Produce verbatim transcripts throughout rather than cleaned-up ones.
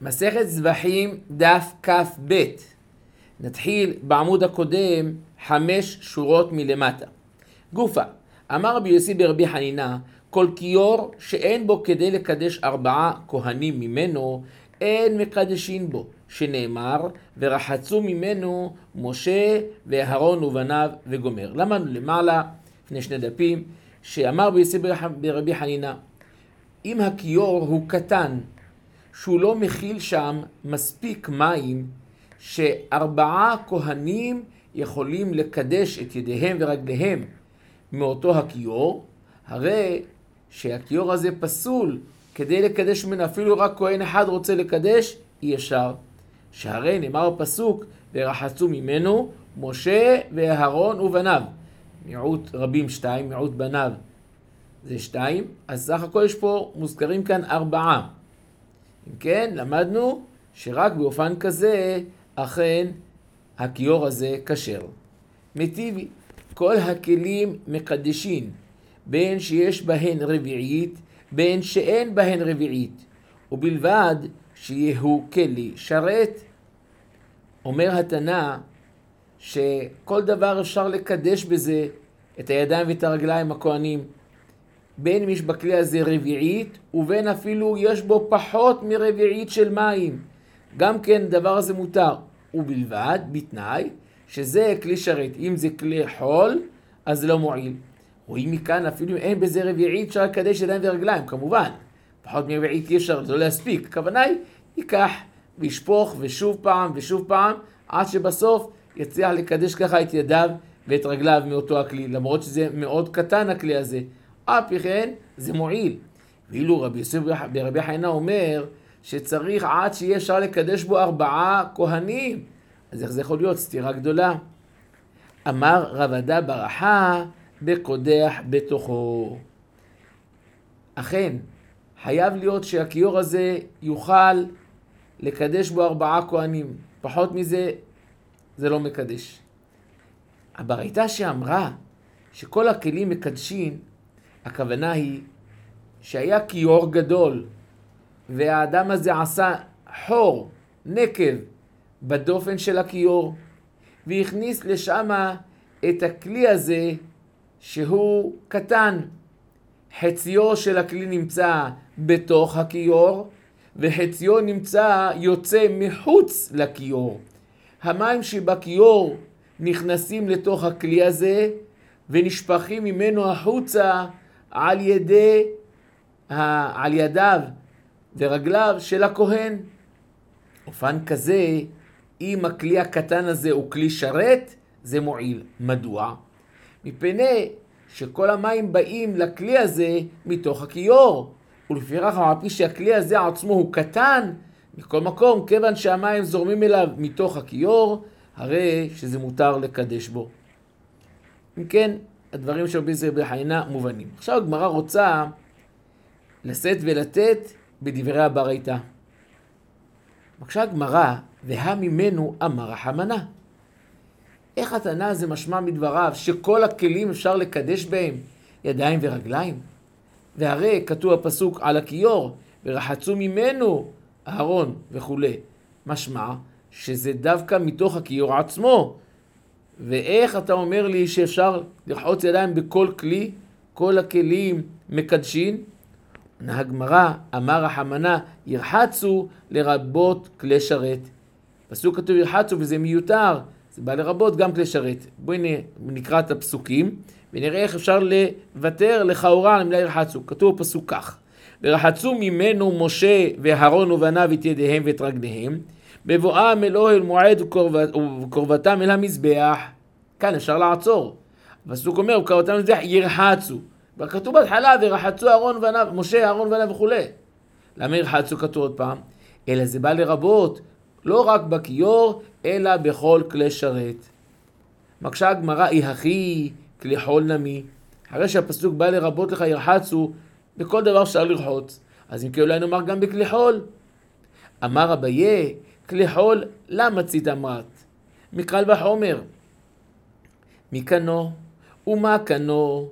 מסכת זבחים דף כף ב'. נתחיל בעמוד הקודם חמש שורות מלמטה. גופה, אמר רבי יוסי ברבי חנינה, כל כיור שאין בו כדי לקדש ארבעה כהנים ממנו, אין מקדשין בו, שנאמר, ורחצו ממנו משה ואהרון ובניו וגומר. למדנו למעלה, לפני שני דפים, שאמר רבי יוסי ברבי חנינה, אם הכיור הוא קטן, שהוא לא מכיל שם מספיק מים, שארבעה כהנים יכולים לקדש את ידיהם ורגליהם מאותו הכיור, הרי שהכיור הזה פסול, כדי לקדש ממנו אפילו רק כהן אחד רוצה לקדש, אי אפשר. שהרי נאמר בפסוק, ורחצו ממנו משה ואהרון ובניו. מיעוט רבים שתיים, מיעוט בניו זה שתיים, אז סך הכל יש פה מוזכרים כאן ארבעה. אם כן, למדנו שרק באופן כזה אכן הכיור הזה כשר. מטיבי, כל הכלים מקדשים, בין שיש בהן רביעית, בין שאין בהן רביעית, ובלבד שיהו כלי שרת. אומר התנא שכל דבר אפשר לקדש בזה את הידיים ואת הרגליים הכהנים, בין אם יש בכלי הזה רביעית, ובין אפילו יש בו פחות מרביעית של מים. גם כן דבר הזה מותר. ובלבד, בתנאי, שזה כלי שרת. אם זה כלי חול, אז זה לא מועיל. רואים מכאן, אפילו אם אין בזה רביעית, אפשר לקדש ידיים ורגליים, כמובן. פחות מרביעית אי אפשר, זה לא להספיק. הכוונה היא, ייקח וישפוך ושוב פעם ושוב פעם, עד שבסוף יצליח לקדש ככה את ידיו ואת רגליו מאותו הכלי. למרות שזה מאוד קטן הכלי הזה. אף כן זה מועיל. ואילו רבי יוסי ברבי חנינה אומר שצריך עד שיהיה אפשר לקדש בו ארבעה כהנים. אז איך זה יכול להיות? סתירה גדולה. אמר רב עדה ברחה בקודח בתוכו. אכן, חייב להיות שהכיור הזה יוכל לקדש בו ארבעה כהנים. פחות מזה זה לא מקדש. הברייתא שאמרה שכל הכלים מקדשים, הכוונה היא שהיה כיור גדול, והאדם הזה עשה חור, נקב, בדופן של הכיור, והכניס לשם את הכלי הזה שהוא קטן. חציו של הכלי נמצא בתוך הכיור, וחציו נמצא יוצא מחוץ לכיור. המים שבכיור נכנסים לתוך הכלי הזה, ונשפכים ממנו החוצה על ידי, על ידיו ורגליו של הכהן. אופן כזה, אם הכלי הקטן הזה הוא כלי שרת, זה מועיל. מדוע? מפני שכל המים באים לכלי הזה מתוך הכיור, ולפיכך על פי שהכלי הזה עצמו הוא קטן, מכל מקום, כיוון שהמים זורמים אליו מתוך הכיור, הרי שזה מותר לקדש בו. אם כן, הדברים של רבי יוסי ברבי חנינה מובנים. עכשיו הגמרא רוצה לשאת ולתת בדברי הברייתא. בבקשה הגמרא, והא ממנו אמר רחמנא. איך התנא הזה משמע מדבריו שכל הכלים אפשר לקדש בהם ידיים ורגליים? והרי כתוב הפסוק על הכיור, ורחצו ממנו אהרון וכו'. משמע שזה דווקא מתוך הכיור עצמו. ואיך אתה אומר לי שאפשר לרחוץ ידיים בכל כלי? כל הכלים מקדשים? עונה הגמרא, אמר רחמנא, ירחצו לרבות כלי שרת. פסוק כתוב ירחצו וזה מיותר, זה בא לרבות גם כלי שרת. בואי נקרא את הפסוקים ונראה איך אפשר לוותר לכאורה על המילה ירחצו. כתוב פסוק כך, ורחצו ממנו משה ואהרון ובניו את ידיהם ואת רגליהם, בבואם אל אוהל מועד וקרבתם אל המזבח. כאן אפשר לעצור. הפסוק אומר, וקרבתם אל המזבח ירחצו. וכתוב בהתחלה, ורחצו אהרון ובניו, משה, אהרון ובניו וכו'. למה ירחצו כתוב עוד פעם? אלא זה בא לרבות, לא רק בכיור, אלא בכל כלי שרת. מקשה הגמרא, היא הכי כלי חול נמי. הרי שהפסוק בא לרבות לך ירחצו, בכל דבר אפשר לרחוץ. אז אם כן אולי נאמר גם בכלי חול. אמר אביי, כלי חול, למה צית אמרת? מקל וחומר. מכנו, ומה כנו,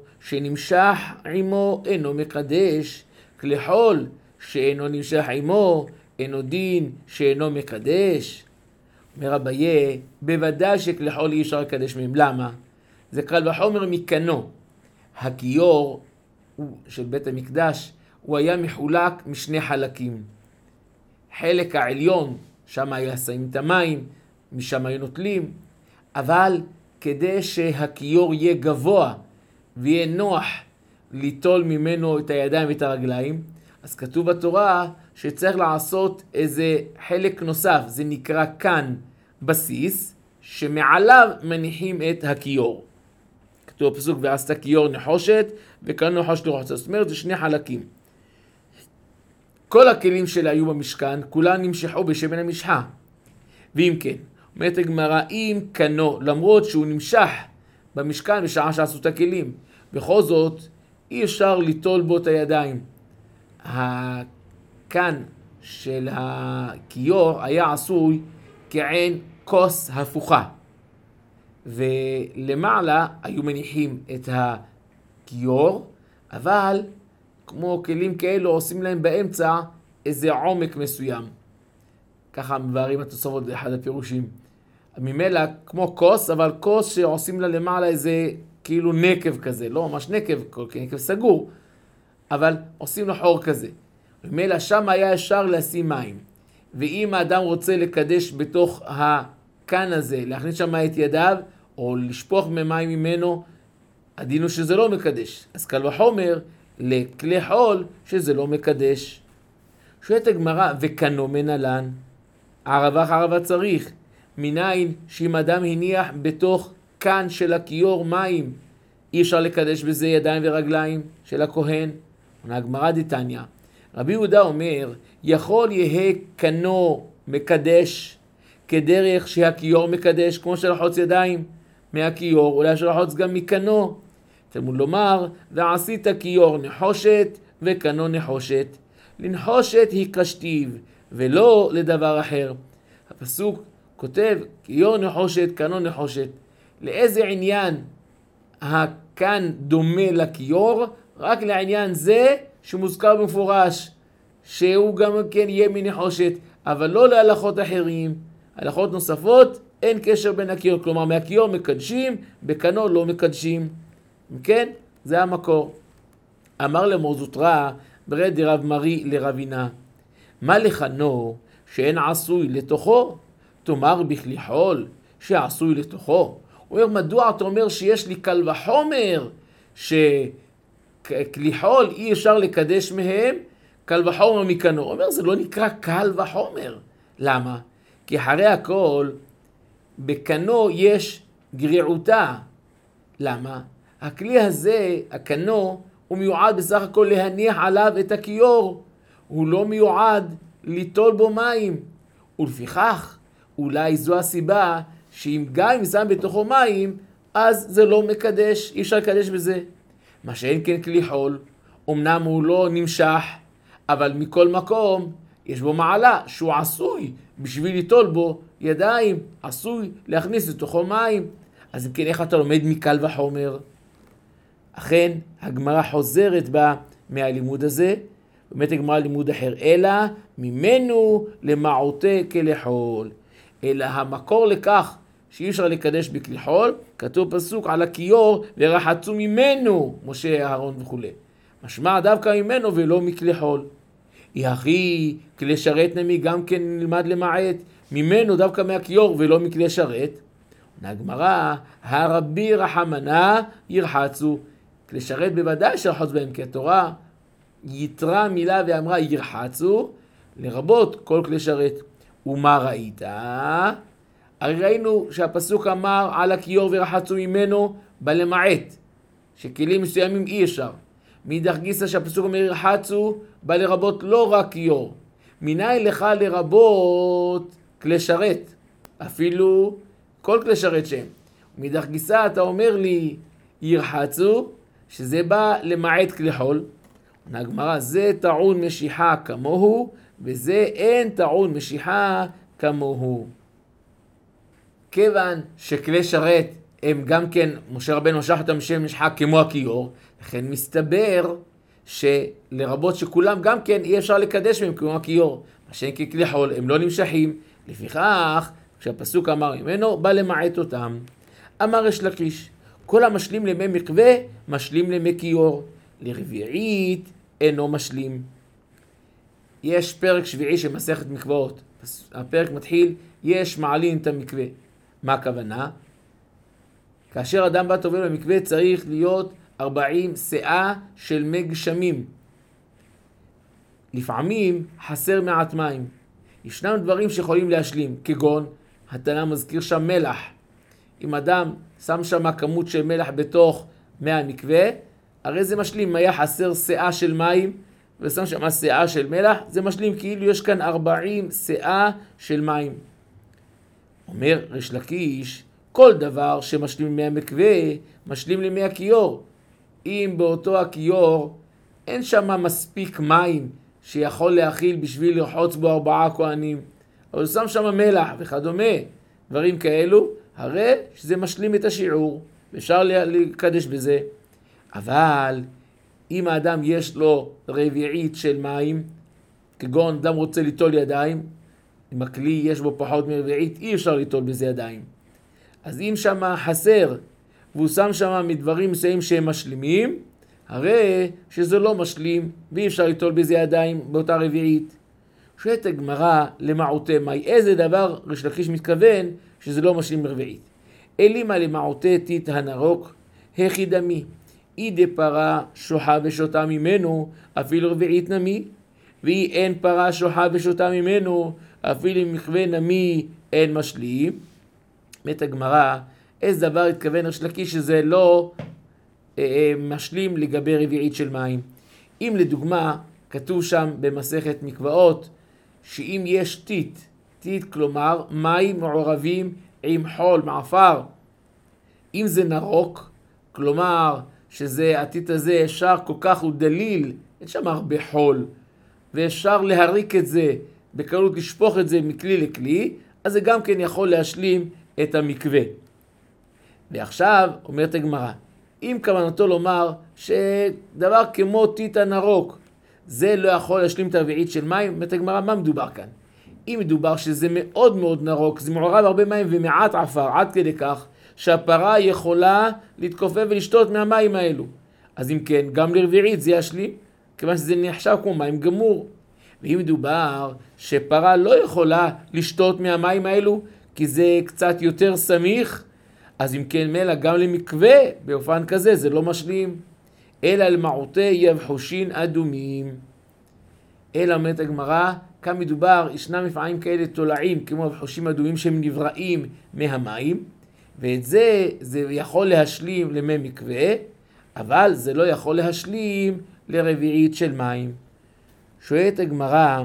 שנמשך עמו אינו מקדש, כלי חול שאינו נמשך עמו אינו דין שאינו מקדש? אומר אביי, בוודאי שכלי חול אי אפשר לקדש מהם. למה? זה קל וחומר מקנו. הכיור של בית המקדש הוא היה מחולק משני חלקים. חלק העליון, שם היה שמים את המים, משם היו נוטלים, אבל כדי שהכיור יהיה גבוה ויהיה נוח ליטול ממנו את הידיים ואת הרגליים, אז כתוב בתורה שצריך לעשות איזה חלק נוסף, זה נקרא כאן בסיס, שמעליו מניחים את הכיור. כתוב בפסוק, ועשת כיור נחושת וכאן נחושת לרוחצה. זאת אומרת, זה שני חלקים. כל הכלים שלה היו במשכן, כולם נמשכו בשמן המשחה. ואם כן, אומרת הגמרא, אם קנו, למרות שהוא נמשך במשכן בשעה שעשו את הכלים, בכל זאת אי אפשר ליטול בו את הידיים. הכאן של הכיור היה עשוי כעין כוס הפוכה, ולמעלה היו מניחים את הכיור, אבל כמו כלים כאלו עושים להם באמצע איזה עומק מסוים. ככה מבארים התוספות באחד הפירושים. ממילא כמו כוס, אבל כוס שעושים לה למעלה איזה כאילו נקב כזה, לא ממש נקב, נקב סגור, אבל עושים לו חור כזה. ממילא שם היה אפשר לשים מים. ואם האדם רוצה לקדש בתוך הכאן הזה, להכניס שם את ידיו, או לשפוך ממים ממנו, הדין הוא שזה לא מקדש. אז קל וחומר לכלי חול שזה לא מקדש. שואלת הגמרא, וקנו מנהלן, ערבה חרבה צריך, מניין שאם אדם הניח בתוך כאן של הכיור מים, אי אפשר לקדש בזה ידיים ורגליים של הכהן? עונה הגמרא דתניא, רבי יהודה אומר, יכול יהיה קנו מקדש כדרך שהכיור מקדש, כמו שלחוץ ידיים מהכיור, אולי שלחוץ גם מקנו. תלמוד לומר, ועשית כיור נחושת וקנו נחושת. לנחושת היא כשתיב, ולא לדבר אחר. הפסוק כותב, כיור נחושת, קנו נחושת. לאיזה עניין הכאן דומה לכיור? רק לעניין זה שמוזכר במפורש, שהוא גם כן יהיה מנחושת, אבל לא להלכות אחרים. הלכות נוספות, אין קשר בין הכיור, כלומר מהכיור מקדשים, בקנו לא מקדשים. כן, זה המקור. אמר למור זוטרא, ברד דרב מרי לרבינה, מה לכנו שאין עשוי לתוכו? תאמר בכלי חול שעשוי לתוכו. הוא אומר, מדוע אתה אומר שיש לי קל וחומר שכלי חול אי אפשר לקדש מהם, קל וחומר מקנו? הוא אומר, זה לא נקרא קל וחומר. למה? כי אחרי הכל, בקנו יש גריעותה. למה? הכלי הזה, הקנו, הוא מיועד בסך הכל להניח עליו את הכיור. הוא לא מיועד ליטול בו מים. ולפיכך, אולי זו הסיבה שאם גם שם בתוכו מים, אז זה לא מקדש, אי אפשר לקדש בזה. מה שאין כן כלי חול, אמנם הוא לא נמשך, אבל מכל מקום יש בו מעלה שהוא עשוי בשביל ליטול בו ידיים, עשוי להכניס לתוכו מים. אז אם כן, איך אתה לומד מקל וחומר? אכן, הגמרא חוזרת בה מהלימוד הזה, באמת הגמרא לימוד אחר, אלא ממנו למעוטה כלי חול. אלא המקור לכך שאי אפשר לקדש בכלי חול, כתוב פסוק על הכיור, ורחצו ממנו משה אהרון וכו'. משמע דווקא ממנו ולא מכלי חול. יחי כלי שרת נמי גם כן נלמד למעט, ממנו דווקא מהכיור ולא מכלי שרת. הגמרא, הרבי רחמנה ירחצו. כלי שרת בוודאי שרחוץ בהם, כי התורה יתרה מילה ואמרה ירחצו, לרבות כל כלי שרת. ומה ראית? הרי ראינו שהפסוק אמר על הכיור ורחצו ממנו בלמעט, שכלים מסוימים אי אפשר. מאידך גיסא שהפסוק אומר ירחצו, בא לרבות לא רק כיור. מניין לך לרבות כלי שרת, אפילו כל כלי שרת שהם. מאידך גיסא אתה אומר לי ירחצו, שזה בא למעט כלי חול. הגמרא, זה טעון משיחה כמוהו, וזה אין טעון משיחה כמוהו. כיוון שכלי שרת הם גם כן, משה רבנו משך אותם שם משיחה כמו הכיור, לכן מסתבר שלרבות שכולם גם כן אי אפשר לקדש מהם כמו הכיור. השם ככלי חול, הם לא נמשכים. לפיכך, כשהפסוק אמר ממנו, בא למעט אותם. אמר ריש לקיש, כל המשלים למי מקווה, משלים למי כיור. לרביעית, אינו משלים. יש פרק שביעי של מסכת מקוואות. הפרק מתחיל, יש מעלין את המקווה. מה הכוונה? כאשר אדם בא טובל במקווה צריך להיות ארבעים שאה של מי גשמים. לפעמים חסר מעט מים. ישנם דברים שיכולים להשלים, כגון, התנא מזכיר שם מלח. אם אדם שם שם כמות של מלח בתוך מי המקווה, הרי זה משלים. אם היה חסר שאה של מים ושם שם שאה של מלח, זה משלים כאילו יש כאן ארבעים שאה של מים. אומר ריש לקיש, כל דבר שמשלים למי המקווה, משלים למי הכיור. אם באותו הכיור אין שם מספיק מים שיכול להכיל בשביל לרחוץ בו ארבעה כהנים, אבל שם שם מלח וכדומה, דברים כאלו, הרי שזה משלים את השיעור, אפשר לקדש בזה. אבל אם האדם יש לו רביעית של מים, כגון אדם רוצה ליטול ידיים, אם הכלי יש בו פחות מרביעית, אי אפשר ליטול בזה ידיים. אז אם שם חסר, והוא שם שם מדברים מסוימים שהם משלימים, הרי שזה לא משלים, ואי אפשר ליטול בזה ידיים באותה רביעית. שואלת הגמרא למעוטי מי, איזה דבר ריש לקיש מתכוון שזה לא משלים רביעית? אלימה למעוטי טיט הנרוק, הכי דמי. אי דפרה שוחה ושותה ממנו, אפילו רביעית נמי, ואי אין פרה שוחה ושותה ממנו, אפילו מקווה נמי אין משלים. מת הגמרא, איזה דבר התכוון ריש לקיש שזה לא אה, משלים לגבי רביעית של מים. אם לדוגמה, כתוב שם במסכת מקוואות, שאם יש טיט, טיט כלומר מים מעורבים עם חול, מעפר, אם זה נרוק, כלומר שזה הטיט הזה אפשר כל כך הוא דליל, אין שם הרבה חול, ואפשר להריק את זה, בקלות לשפוך את זה מכלי לכלי, אז זה גם כן יכול להשלים את המקווה. ועכשיו אומרת הגמרא, אם כוונתו לומר שדבר כמו טיט הנרוק, זה לא יכול להשלים את הרביעית של מים, אומרת הגמרא, מה מדובר כאן? אם מדובר שזה מאוד מאוד נרוק, זה מעורב הרבה מים ומעט עפר, עד כדי כך שהפרה יכולה להתכופף ולשתות מהמים האלו. אז אם כן, גם לרביעית זה ישלים, כיוון שזה נחשב כמו מים גמור. ואם מדובר שפרה לא יכולה לשתות מהמים האלו, כי זה קצת יותר סמיך, אז אם כן מלא גם למקווה באופן כזה זה לא משלים. אלא למעוטי יבחושין אדומים. אלא אומרת הגמרא, כאן מדובר, ישנם לפעמים כאלה תולעים כמו יבחושים אדומים שהם נבראים מהמים, ואת זה זה יכול להשלים למי מקווה, אבל זה לא יכול להשלים לרביעית של מים. שואלת הגמרא,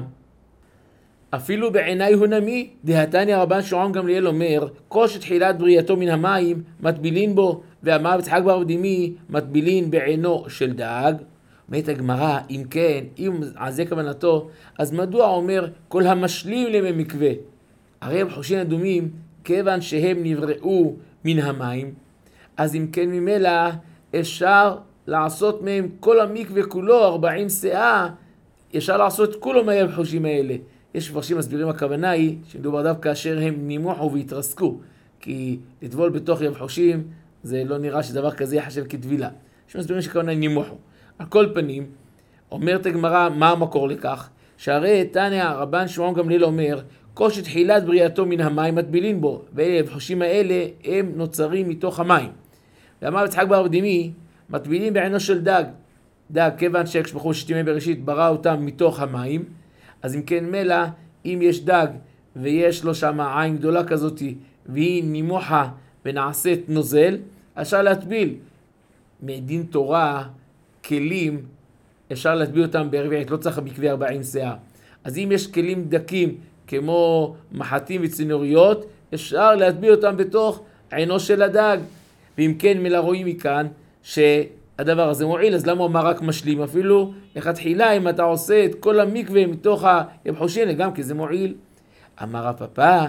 אפילו בעיני הוא נמי, דהתניא רבן שמעון גמליאל אומר, כל שתחילת בריאתו מן המים מטבילין בו, ואמר יצחק בר אבדימי מטבילין בעינו של דג. אומרת הגמרא, אם כן, אם על זה כוונתו, אז מדוע אומר כל המשלים למי מקווה? הרי הם חושין אדומים, כיוון שהם נבראו מן המים, אז אם כן ממילא אפשר לעשות מהם כל המקווה כולו, ארבעים שאה, אפשר לעשות כולו מהיבחושים האלה. יש מפרשים מסבירים, הכוונה היא שמדובר דווקא כאשר הם נימוחו והתרסקו, כי לטבול בתוך יבחושים זה לא נראה שדבר כזה יחשב כטבילה. יש מסבירים שכוונה נימוחו. על כל פנים, אומרת הגמרא, מה המקור לכך? שהרי תניא רבן שמעון גמליאל אומר, כל שתחילת בריאתו מן המים מטבילין בו, והיבחושים האלה הם נוצרים מתוך המים. ואמר יצחק בר אבדימי, מטבילין בעינו של דג. דג, כיוון שהשפכו שתימי בראשית, ברא אותם מתוך המים, אז אם כן מלא, אם יש דג ויש לו שם עין גדולה כזאת והיא נימוחה ונעשית נוזל, אפשר להטביל. מדין תורה, כלים, אפשר להטביל אותם ברביעית, לא צריך מקווה ארבעים שאה. אז אם יש כלים דקים כמו מחטים וצינוריות, אפשר להטביל אותם בתוך עינו של הדג. ואם כן מלא רואים מכאן שהדבר הזה מועיל, אז למה הוא אמר רק משלים? אפילו לכתחילה אם אתה עושה את כל המקווה מתוך היבחושין, גם כי זה מועיל. אמר הפפא,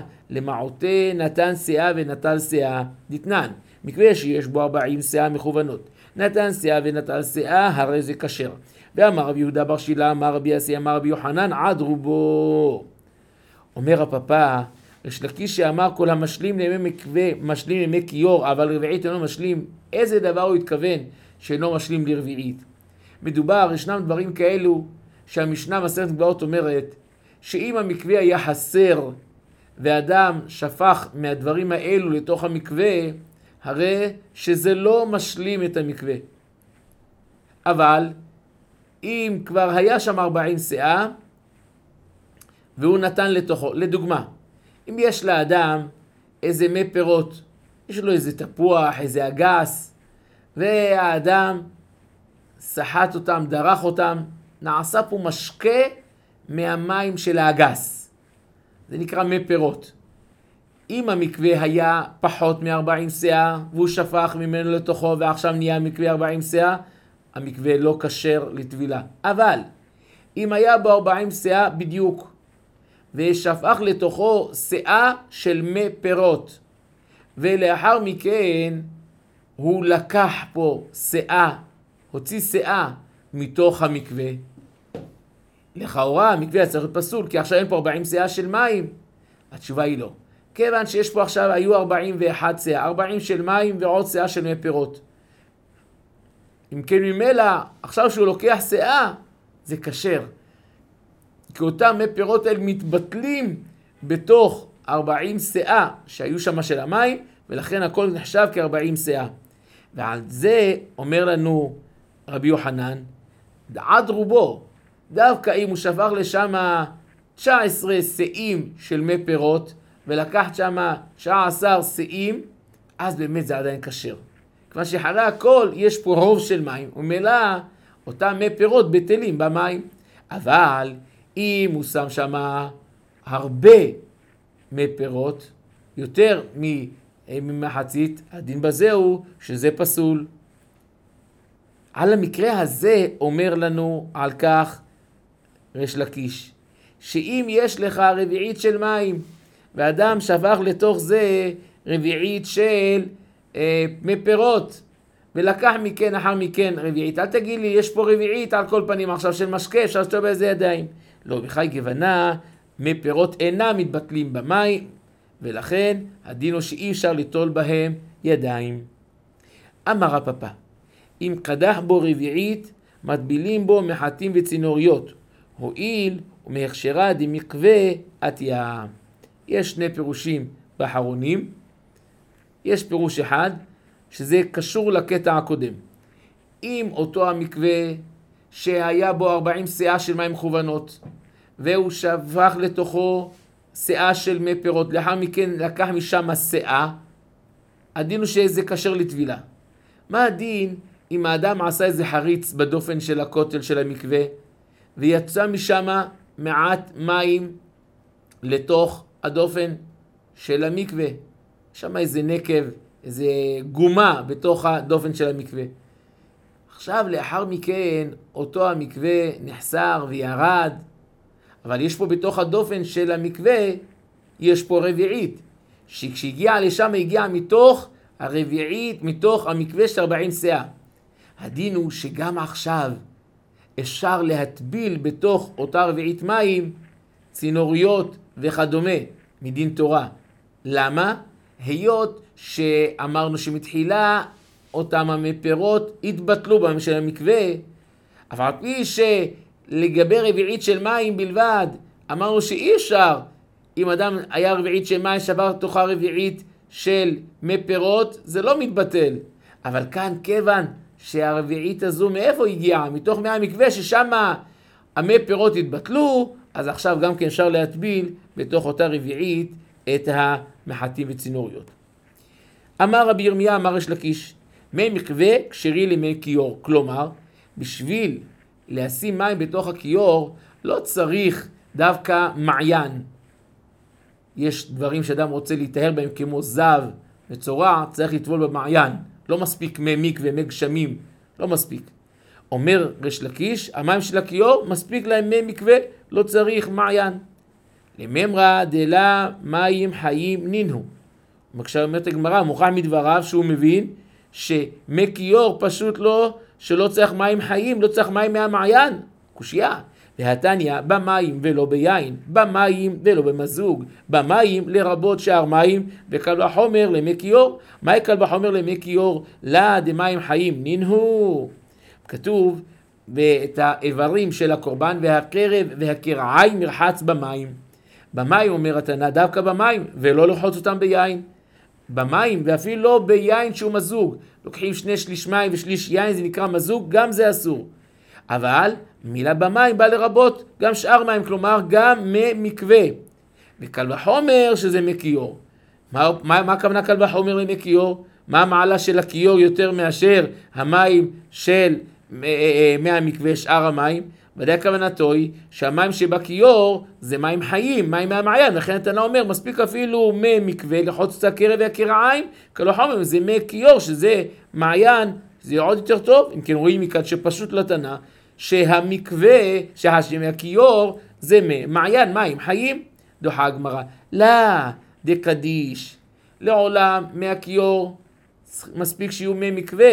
למעוטי נתן שאה ונטל שאה דתנן. מקווה שיש בו ארבעים שאה מכוונות. נתן שאה ונטל שאה, הרי זה כשר. ואמר רבי יהודה בר שילה, אמר רבי יוסי, אמר רבי יוחנן, עד רובו. אומר הפפא, ריש לקיש שאמר כל המשלים לימי מקווה, משלים לימי כיור, אבל רביעית אינו משלים, איזה דבר הוא התכוון שאינו משלים לרביעית? מדובר, ישנם דברים כאלו שהמשנה מסכת גבעות אומרת, שאם המקווה היה חסר ואדם שפך מהדברים האלו לתוך המקווה, הרי שזה לא משלים את המקווה. אבל אם כבר היה שם ארבעים שאה והוא נתן לתוכו, לדוגמה, אם יש לאדם איזה מי פירות, יש לו איזה תפוח, איזה אגס, והאדם סחט אותם, דרך אותם, נעשה פה משקה מהמים של האגס. זה נקרא מי פירות. אם המקווה היה פחות מ-ארבעים שאה, והוא שפך ממנו לתוכו, ועכשיו נהיה מקווה ארבעים שאה, המקווה לא כשר לטבילה. אבל אם היה בו ארבעים שאה בדיוק, ושפך לתוכו שאה של מי פירות, ולאחר מכן הוא לקח פה שאה, הוציא שאה מתוך המקווה, לכאורה המקווה צריך להיות פסול, כי עכשיו אין פה ארבעים שאה של מים. התשובה היא לא. כיוון שיש פה עכשיו, היו ארבעים ואחת שאה, ארבעים של מים ועוד שאה של מי פירות. אם כן ממילא, עכשיו שהוא לוקח שאה, זה כשר. כי אותם מי פירות האלה מתבטלים בתוך ארבעים שאה שהיו שם של המים, ולכן הכל נחשב כ-ארבעים שאה. ועל זה אומר לנו רבי יוחנן, עד רובו, דווקא אם הוא שפך לשם תשע עשרה שאים של מי פירות, ולקח שם תשע עשרה שאים, אז באמת זה עדיין כשר. כיוון שאחרי הכל יש פה רוב של מים, וממילא אותם מי פירות בטלים במים. אבל אם הוא שם שם הרבה מי פירות, יותר ממחצית, הדין בזה הוא שזה פסול. על המקרה הזה אומר לנו על כך ריש לקיש, שאם יש לך רביעית של מים, ואדם שפך לתוך זה רביעית של אה, מי פירות, ולקח מכן אחר מכן רביעית, אל תגיד לי, יש פה רביעית על כל פנים עכשיו של משקה, אפשר לשתות באיזה ידיים. לא, בחי גוונה, מי פירות אינם מתבטלים במים, ולכן הדין הוא שאי אפשר ליטול בהם ידיים. אמר הפפא, אם קדח בו רביעית, מטבילים בו מחטים וצינוריות, הועיל ומהכשרה דמקווה עטיה. יש שני פירושים באחרונים. יש פירוש אחד, שזה קשור לקטע הקודם. אם אותו המקווה שהיה בו ארבעים שאה של מים מכוונות, והוא שפך לתוכו שאה של מי פירות, לאחר מכן לקח משם שאה, הדין הוא שזה קשר לטבילה. מה הדין אם האדם עשה איזה חריץ בדופן של הכותל של המקווה, ויצא משם מעט מים לתוך הדופן של המקווה? שם איזה נקב, איזה גומה בתוך הדופן של המקווה. עכשיו לאחר מכן אותו המקווה נחסר וירד, אבל יש פה בתוך הדופן של המקווה, יש פה רביעית, שכשהגיעה לשם הגיעה מתוך הרביעית, מתוך המקווה של ארבעים שאה. הדין הוא שגם עכשיו אפשר להטביל בתוך אותה רביעית מים, צינוריות וכדומה, מדין תורה. למה? היות שאמרנו שמתחילה אותם המי פירות התבטלו במים של המקווה, אבל על פי שלגבי רביעית של מים בלבד, אמרנו שאי אפשר, אם אדם היה רביעית של מים שבר תוכה רביעית של מי פירות, זה לא מתבטל. אבל כאן כיוון שהרביעית הזו מאיפה הגיעה? מתוך מי המקווה ששם המי פירות התבטלו, אז עכשיו גם כן אפשר להטביל בתוך אותה רביעית את המחטים וצינוריות. אמר רבי ירמיה, אמר ריש לקיש, מי מקווה כשרי למי כיור. כלומר, בשביל לשים מים בתוך הכיור, לא צריך דווקא מעיין. יש דברים שאדם רוצה להיטהר בהם כמו זב וצורע, צריך לטבול במעיין. לא מספיק מי מקווה, מי גשמים, לא מספיק. אומר ריש לקיש, המים של הכיור מספיק להם מי מקווה, לא צריך מעיין. לממרא דלה מים חיים נינו. עכשיו אומרת הגמרא, מוכח מדבריו שהוא מבין שמי כיור פשוט לא, שלא צריך מים חיים, לא צריך מים מהמעיין. קושיה. והתניא במים ולא ביין, במים ולא במזוג, במים לרבות שאר מים, וקל וחומר למי כיור. מהי קל וחומר למי כיור? לה דמים חיים נינהו. כתוב את האיברים של הקורבן והקרב והקרעי מרחץ במים. במים אומר התנא דווקא במים ולא לחוץ אותם ביין. במים ואפילו לא ביין שהוא מזוג. לוקחים שני שליש מים ושליש יין, זה נקרא מזוג, גם זה אסור. אבל מילה במים בא לרבות גם שאר מים, כלומר גם ממקווה. וקל וחומר שזה מכיור. מה, מה, מה הכוונה קל וחומר למכיור? מה המעלה של הכיור יותר מאשר המים של מהמקווה, שאר המים? ודאי כוונתו היא שהמים שבכיור זה מים חיים, מים מהמעיין. לכן התנא אומר מספיק אפילו ממקווה לחוץ את הקרב והקרעיים, קל וחומר זה מכיור שזה מעיין, זה עוד יותר טוב. אם כן רואים מכאן שפשוט לתנא שהמקווה, שהכיור זה מעיין מים חיים. דוחה הגמרא, לא דקדיש, לעולם מהכיור מספיק שיהיו ממקווה.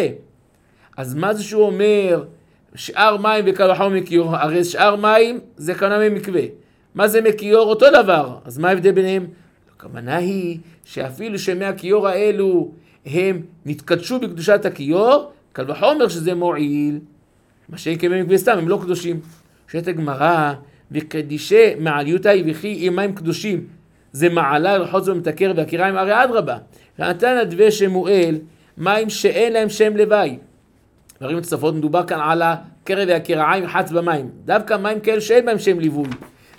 אז מה זה שהוא אומר שאר מים וקל וחומר מכיור? הרי שאר מים זה כנראה ממקווה. מה זה מכיור? אותו דבר. אז מה ההבדל ביניהם? הכוונה היא שאפילו שמהכיור האלו הם נתקדשו בקדושת הכיור, קל וחומר שזה מועיל. מה שאין כמקווה סתם, הם לא קדושים. שאת הגמרא, וקדישי מעליותה וכי אם מים קדושים, זה מעלה לחוץ ומתקר והקיריים, הרי אדרבה. נתן הדווה שמואל, מים שאין להם שם לוואי. דברים נוספות, מדובר כאן על הקרב והקיריים חץ במים. דווקא מים כאלה שאין בהם שם ליווי.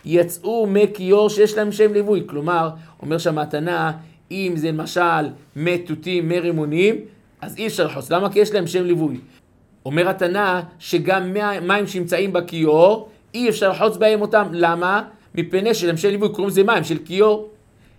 יצאו מכיור שיש להם שם ליווי. כלומר, אומר שהמתנה, אם זה למשל מתותים, מרימונים, אז אי אפשר לחוץ. למה? כי יש להם שם ליווי. אומר התנא שגם מים שנמצאים בכיור, אי אפשר לחוץ בהם אותם. למה? מפני שלהם שם ליווי, קוראים זה מים של כיור.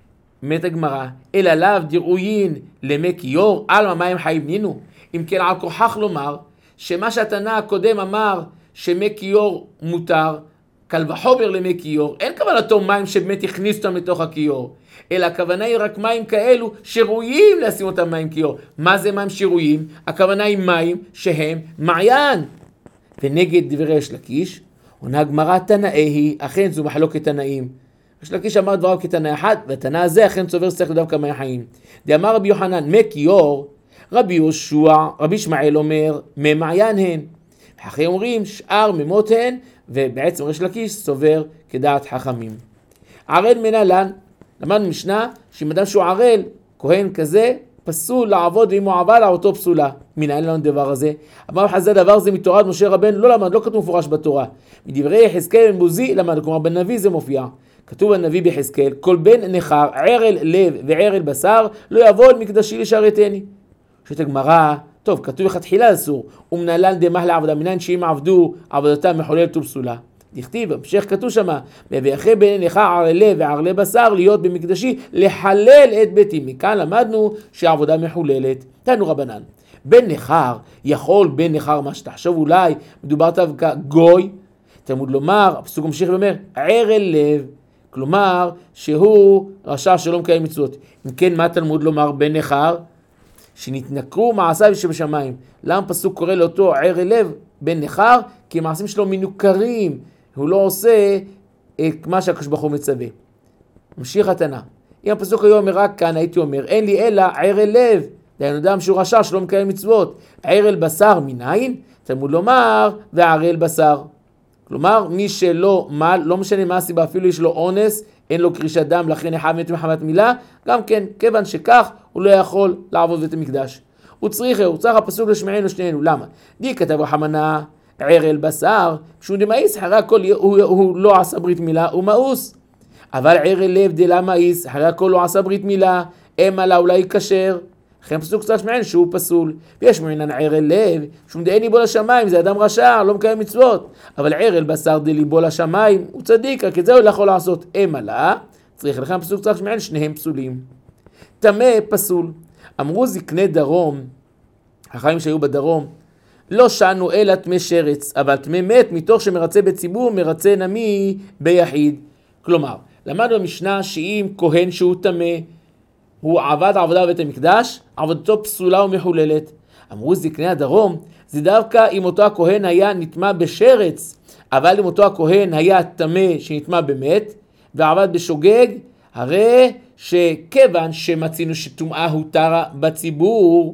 מת הגמרא, אלא לאו דראויין למי כיור, על מים חיים נינו. אם כן על כוחך לומר, שמה שהתנא הקודם אמר שמי כיור מותר, קל וחומר למי כיור, אין כוונתו מים שבאמת הכניס אותם לתוך הכיור, אלא הכוונה היא רק מים כאלו שראויים לשים אותם מים כיור. מה זה מים שראויים? הכוונה היא מים שהם מעיין. ונגד דברי יש לקיש, עונה הגמרא תנאי, אכן זו מחלוקת תנאים. יש לקיש אמר דבריו כתנא אחד, והתנא הזה אכן סובר שצריך דווקא מי חיים. דאמר רבי יוחנן, מי כיור, רבי יהושע, רבי ישמעאל אומר, מי מעיין הן. אחרי אומרים, שאר ממות הן, ובעצם ריש לקיש סובר כדעת חכמים. ערל מנהלן, למדנו משנה, שאם אדם שהוא ערל, כהן כזה, פסול לעבוד, ואם הוא עבל, אותו פסולה. מנהל לנו דבר הזה. אמר חז"ל, דבר זה מתורת משה רבנו, לא למד, לא כתוב מפורש בתורה. מדברי יחזקאל בן בוזי למד, כלומר בנביא זה מופיע. כתוב בנביא ביחזקאל, כל בן נחר, ערל לב וערל בשר, לא יבוא אל מקדשי לשרתני. שאת הגמרא, טוב, כתוב לכתחילה אסור, ומנהלן דמח לעבודה, מנין שאם עבדו, עבודתם מחוללת ופסולה. דכתיב, המשך כתוב שמה, ואחרי בן נחר ערל לב וערל בשר, להיות במקדשי, לחלל את ביתי. מכאן למדנו שהעבודה מחוללת. תנו רבנן, בן נחר, יכול בן נחר, מה שתחשוב אולי, מדובר דווקא גוי, תלמוד לומר, הפסוק ממשיך ואומר, ערל לב, כלומר שהוא רשע שלא מקיים מצוות. אם כן, מה תלמוד לומר בן נחר? שנתנכרו מעשיו שבשמיים. למה פסוק קורא לאותו ערל לב בן נחר? כי מעשים שלו מנוכרים, הוא לא עושה את מה שהקדוש ברוך הוא מצווה. ממשיך התנא. אם הפסוק היום אומר רק כאן, הייתי אומר, אין לי אלא ערל לב, דהיינו אדם שהוא רשע שלא מקיים מצוות. ערל בשר מנין? תלמוד לומר, וערל בשר. כלומר, מי שלא מל, לא משנה מה הסיבה, אפילו יש לו אונס, אין לו קרישת דם, לכן אחד מת מחמת מילה, גם כן, כיוון שכך, הוא לא יכול לעבוד בית המקדש. הוא צריך, הוא צריך הפסוק לשמענו שנינו, למה? די כתב רחמנה, ערל בשר, כשהוא דמאיס, אחרי הכל הוא, הוא לא עשה ברית מילה, הוא מאוס. אבל ערל לב דלה מאיס, אחרי הכל לא עשה ברית מילה, אמה לה אולי כשר. לכן פסוק צריך לשמענו שהוא פסול. ויש מעינן ערל לב, שהוא דאין ליבו לשמיים, זה אדם רשע, לא מקיים מצוות. אבל ערל בשר דליבו לשמיים, הוא צדיק, רק את זה הוא לא יכול לעשות. אמה לה, צריך לכן פסוק צריך לשמענו, שניהם פסולים. תמה פסול. אמרו זקני דרום, החיים שהיו בדרום, לא שנו אלא תמה שרץ, אבל תמה מת מתוך שמרצה בציבור, מרצה נמי ביחיד. כלומר, למדנו במשנה שאם כהן שהוא תמה, הוא עבד עבודה בבית המקדש, עבודתו פסולה ומחוללת. אמרו זקני הדרום, זה דווקא אם אותו הכהן היה נטמע בשרץ, אבל אם אותו הכהן היה טמא שנטמע במת, ועבד בשוגג, הרי שכיוון שמצינו שטומאה הותרה בציבור,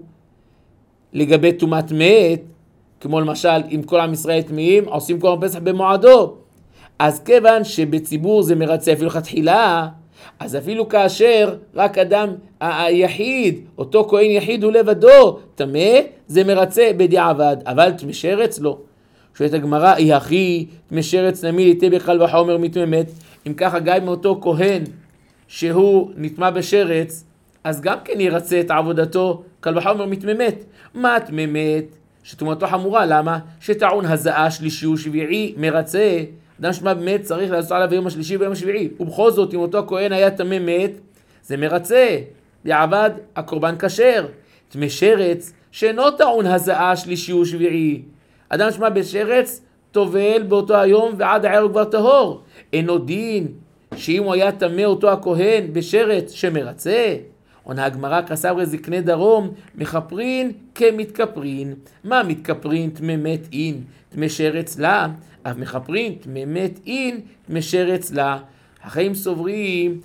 לגבי טומאת מת, כמו למשל אם כל עם ישראל טמאים, עושים קורבן פסח במועדו, אז כיוון שבציבור זה מרצה אפילו תחילה, אז אפילו כאשר רק אדם היחיד, אותו כהן יחיד הוא לבדו, טמא, זה מרצה בדיעבד, אבל טמא שרץ לא. שואלת הגמרא, היא הכי טמא שרץ נמי ליטה בקל וחומר מטמא מת, אם ככה גם מאותו כהן שהוא נטמע בשרץ, אז גם כן ירצה את עבודתו קל וחומר מטמא מת. מה טמא מת? שטומאתו חמורה, למה? שטעון הזעה שלישי ושביעי מרצה, אדם שטמא מת צריך לעשות עליו ביום השלישי וביום השביעי, ובכל זאת אם אותו הכהן היה טמא מת, זה מרצה, יעבד הקורבן כשר. טמא שרץ שאינו טעון הזעה שלישי ושביעי, אדם שטמא בשרץ טובל באותו היום ועד הערב כבר טהור, אינו דין שאם הוא היה טמא אותו הכהן בשרץ שמרצה. עונה הגמרא, כסברי זקני דרום, מחפרין כמתכפרין. מה מתכפרין? טמא מת אין, טמא שרץ לה, אף מחפרין טמא מת אין, טמא שרץ לה. החיים סוברים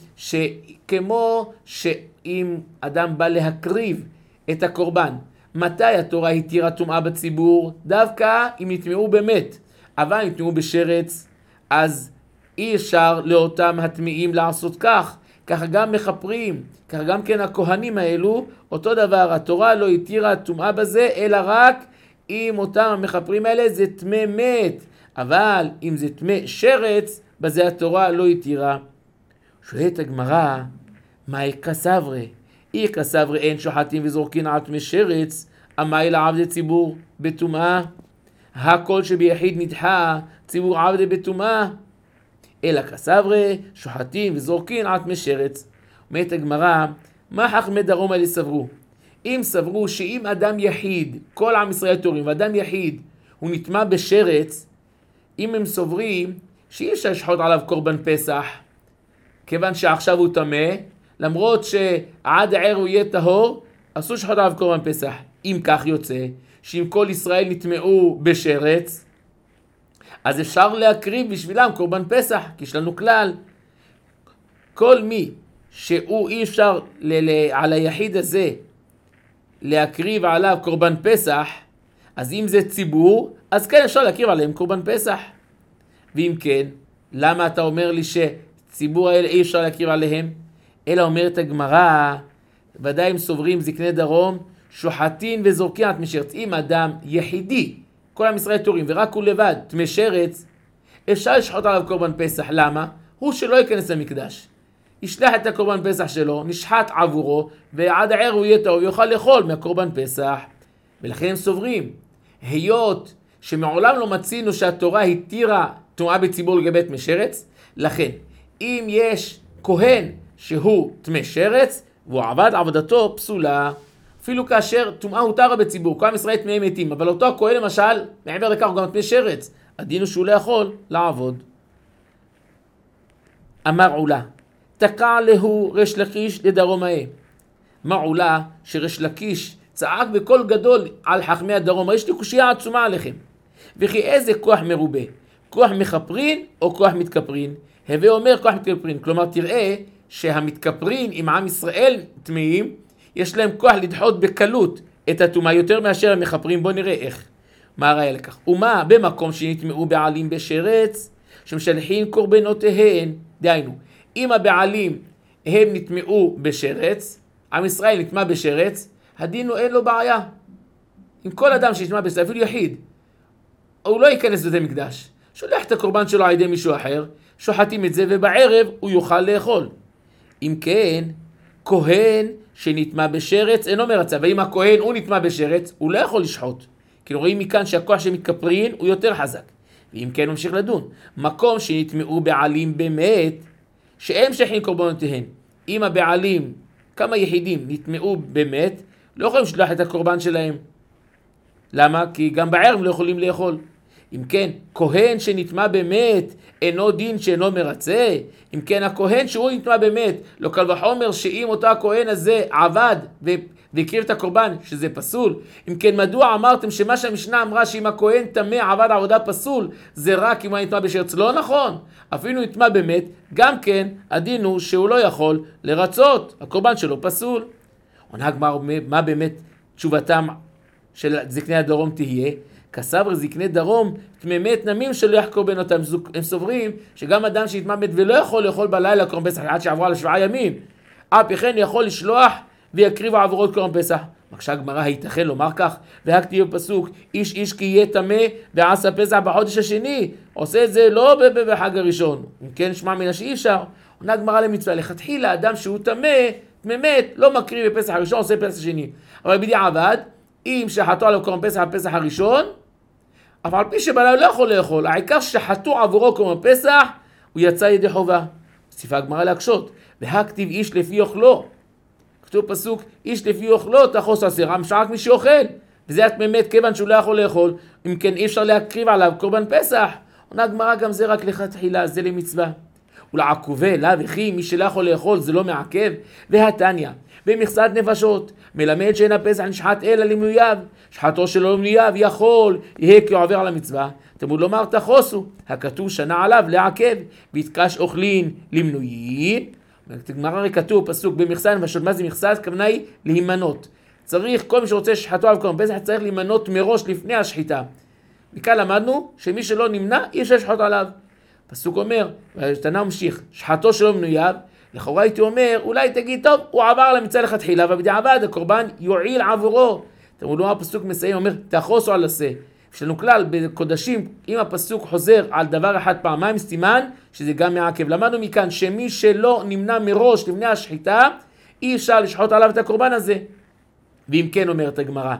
שכמו שאם אדם בא להקריב את הקורבן, מתי התורה התירה טומאה בציבור? דווקא אם נטמאו במת, אבל אם נטמאו בשרץ, אז אי אפשר לאותם הטמאים לעשות כך. ככה גם מחפרים, ככה גם כן הכהנים האלו, אותו דבר, התורה לא התירה טומאה בזה, אלא רק אם אותם המחפרים האלה זה טמא מת, אבל אם זה טמא שרץ, בזה התורה לא התירה. שואלת הגמרא, מהי כסברי? אי כסברי אין שוחטים וזורקין על טמא שרץ, אמי לעבדי ציבור בטומאה? הכל שביחיד נדחה, ציבור עבדי בטומאה. אלא כסברי, שוחטים וזורקין על טמא שרץ. אומרת הגמרא, מה חכמי דרום האלה סברו? אם סברו שאם אדם יחיד, כל עם ישראל תורים, ואדם יחיד, הוא נטמע בשרץ, אם הם סוברים שאי אפשר לשחוט עליו קורבן פסח, כיוון שעכשיו הוא טמא, למרות שעד הערב הוא יהיה טהור, אסור לשחוט עליו קורבן פסח. אם כך יוצא, שאם כל ישראל נטמעו בשרץ, אז אפשר להקריב בשבילם קורבן פסח, כי יש לנו כלל, כל מי שהוא אי אפשר ל- ל- על היחיד הזה להקריב עליו קורבן פסח, אז אם זה ציבור, אז כן אפשר להקריב עליהם קורבן פסח. ואם כן, למה אתה אומר לי שציבור האלה אי אפשר להקריב עליהם? אלא אומרת הגמרא, ודאי אם סוברים זקני דרום, שוחטין וזורקין על טמא שרץ. אם אדם יחידי, כל עם ישראל תורים, ורק הוא לבד, טמא שרץ, אפשר לשחוט עליו קורבן פסח. למה? הוא שלא ייכנס למקדש. ישלח את הקורבן פסח שלו, נשחט עבורו, ועד הערב הוא יהיה טוב, יוכל לאכול מהקורבן פסח. ולכן הם סוברים, היות שמעולם לא מצינו שהתורה התירה טומאה בציבור לגבי טמא שרץ, לכן, אם יש כהן שהוא טמא שרץ, והוא עבד עבודתו פסולה, אפילו כאשר טומאה הותרה בציבור, כל עם ישראל טמאים מתים, אבל אותו הכהן למשל, מעבר לכך הוא גם טמא שרץ, הדין הוא שהוא לא יכול לעבוד. אמר עולה, תקע להו ריש לקיש לדרומאי. מה עולה שריש לקיש צעק בקול גדול על חכמי הדרום, יש לי קושיה עצומה עליכם. וכי איזה כוח מרובה? כוח מחפרין או כוח מתכפרין? הווה אומר כוח מתכפרין, כלומר תראה שהמתכפרין עם עם ישראל טמאים, יש להם כוח לדחות בקלות את הטומאה יותר מאשר המחפרים. בוא נראה איך. מה הראיה לכך? ומה במקום שנטמאו בעלים בשרץ, שמשלחים קורבנותיהן, דהיינו, אם הבעלים הם נטמאו בשרץ, עם ישראל נטמא בשרץ, הדין הוא אין לו בעיה. עם כל אדם שנטמא בשרץ, אפילו יחיד, הוא לא ייכנס לבית המקדש. שולח את הקורבן שלו על ידי מישהו אחר, שוחטים את זה ובערב הוא יוכל לאכול. אם כן, כהן שנטמא בשרץ אינו מרצה, ואם הכהן הוא נטמא בשרץ, הוא לא יכול לשחוט. כי רואים מכאן שהכוח שמתכפרין הוא יותר חזק. ואם כן, נמשיך לדון. מקום שנטמאו בעלים באמת, שהם שייכים קורבנותיהם. אם הבעלים, כמה יחידים נטמאו באמת, לא יכולים לשלוח את הקורבן שלהם. למה? כי גם בערב לא יכולים לאכול. אם כן, כהן שנטמא באמת אינו דין שאינו מרצה. אם כן, הכהן שהוא נטמא באמת, לא קל וחומר שאם אותו הכהן הזה עבד והקריב את הקורבן, שזה פסול. אם כן, מדוע אמרתם שמה שהמשנה אמרה שאם הכהן טמא עבד עבודה פסול, זה רק אם הוא נטמא בשרץ? לא נכון. אפילו נטמא באמת, גם כן הדין הוא שהוא לא יכול לרצות, הקורבן שלו פסול. עונה הגמרא, מה באמת תשובתם של זקני הדרום תהיה? כסבר זקני דרום תמימי תנמים שלא יחקור בין אותם. הם סוברים שגם אדם שהתמא מת ולא יכול לאכול בלילה קורבן פסח עד שעברו על שבעה ימים, אף כן יכול לשלוח ויקריב עבורו את קורבן פסח. מקשה הגמרא, הייתכן לומר כך? והכתיב בפסוק איש איש כי יהיה טמא ועשה פסח בחודש השני, עושה את זה לא בחג הראשון. אם כן שמע מן שאי אפשר. עונה הגמרא למצווה, לכתחילה אדם שהוא טמא תמימת לא מקריב בפסח הראשון, עושה פסח שני. אבל בדיעבד, אם שחטו עליו קורבן פסח בפסח הראשון, אף על פי שבלילה לא יכול לאכול, העיקר שחטו עבורו קורבן פסח, הוא יצא ידי חובה. הוסיפה הגמרא להקשות, והכתיב איש לפי אוכלו. כתוב פסוק, איש לפי אוכלו תחוס אסר, המשך רק מי שאוכל. וזה התמימת כיוון שהוא לא יכול לאכול, אם כן אי אפשר להקריב עליו קורבן פסח. עונה הגמרא, גם זה רק לכתחילה, זה למצווה. ולעקובה, לה וכי מי שלא יכול לאכול זה לא מעכב. והתניא, במכסת נפשות, מלמד שאין הפסח נשחט אלא למנוייו, שחטו שלו למנוייו יכול, יהיה כי עובר על המצווה. תמוד לומר תחוסו, הכתוב שנה עליו לעכב, ויתקש אוכלין למנויים. גמרא הרי כתוב פסוק במכסת נפשות, מה זה מכסת? הכוונה היא להימנות. צריך, כל מי שרוצה שחטו עליו קורבן פסח צריך להימנות מראש לפני השחיטה. מכאן למדנו שמי שלא נמנע אי אפשר לשחוט עליו. פסוק אומר, והתנא ממשיך, שחטו שלו מנוייו, לכאורה הייתי אומר, אולי תגיד, טוב, הוא עבר על המצווה לכתחילה, ובדיעבד הקורבן יועיל עבורו. תראו, לא הפסוק מסיים, אומר, תחוסו על עשה. יש לנו כלל בקודשים, אם הפסוק חוזר על דבר אחד פעמיים, סימן שזה גם מעכב. למדנו מכאן שמי שלא נמנע מראש לפני השחיטה, אי אפשר לשחוט עליו את הקורבן הזה. ואם כן, אומרת הגמרא,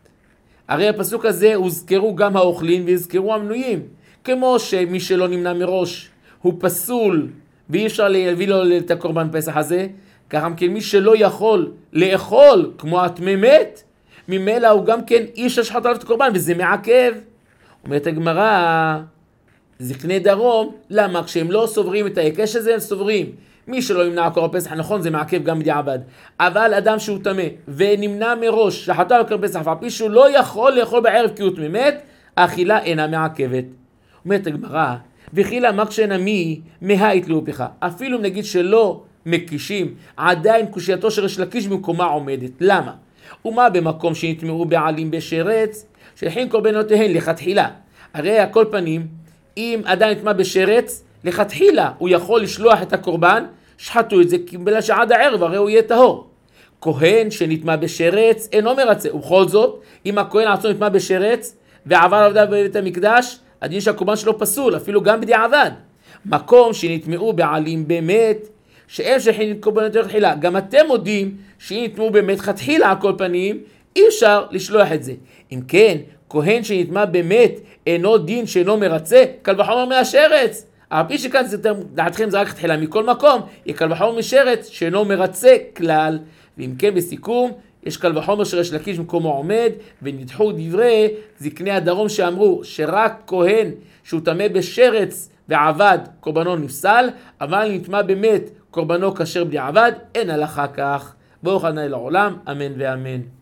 הרי הפסוק הזה הוזכרו גם האוכלים והזכרו המנויים. כמו שמי שלא נמנע מראש הוא פסול ואי אפשר להביא לו את הקורבן פסח הזה, ככה כן מי שלא יכול לאכול כמו הטמא מת, ממילא הוא גם כן אי אפשר לשחוט עליו את הקורבן וזה מעכב. אומרת הגמרא, זקני דרום, למה? כשהם לא סוברים את ההיקש הזה, הם סוברים מי שלא נמנע קורבן פסח, נכון זה מעכב גם בדיעבד, אבל אדם שהוא טמא ונמנע מראש שחטו על קורבן פסח ועל פי שהוא לא יכול לאכול בערב כי הוא טמא מת, האכילה אינה מעכבת. אומרת הגמרא, וכי למה כשנמי מהית להופיך, אפילו אם נגיד שלא מקישים, עדיין קושייתו של ריש לקיש במקומה עומדת. למה? ומה במקום שנטמעו בעלים בשרץ, שהכין קורבנותיהן לכתחילה. הרי הכל פנים, אם אדם נטמע בשרץ, לכתחילה הוא יכול לשלוח את הקורבן, שחטו את זה בגלל שעד הערב הרי הוא יהיה טהור. כהן שנטמע בשרץ אינו מרצה, ובכל זאת, אם הכהן עצמו נטמע בשרץ ועבר עבודה בבית המקדש, הדין שהקורבן שלו פסול, אפילו גם בדיעבד. מקום שנטמעו בעלים באמת, שאין שכין קורבנות לכתחילה. גם אתם מודים שאם נטמעו באמת כתחילה על כל פנים, אי אפשר לשלוח את זה. אם כן, כהן שנטמע באמת אינו דין שאינו מרצה, קל וחומר מהשרץ. על פי שכאן דעתכם זה רק כתחילה מכל מקום, יהיה קל וחומר משרץ שאינו מרצה כלל. ואם כן בסיכום, יש קל וחומר של ריש לקיש במקומו עומד, ונדחו דברי זקני הדרום שאמרו שרק כהן שהוא טמא בשרץ ועבד קורבנו נפסל, אבל נטמע באמת קורבנו כשר בדיעבד, אין הלכה כך. ברוך ה' לעולם, אמן ואמן.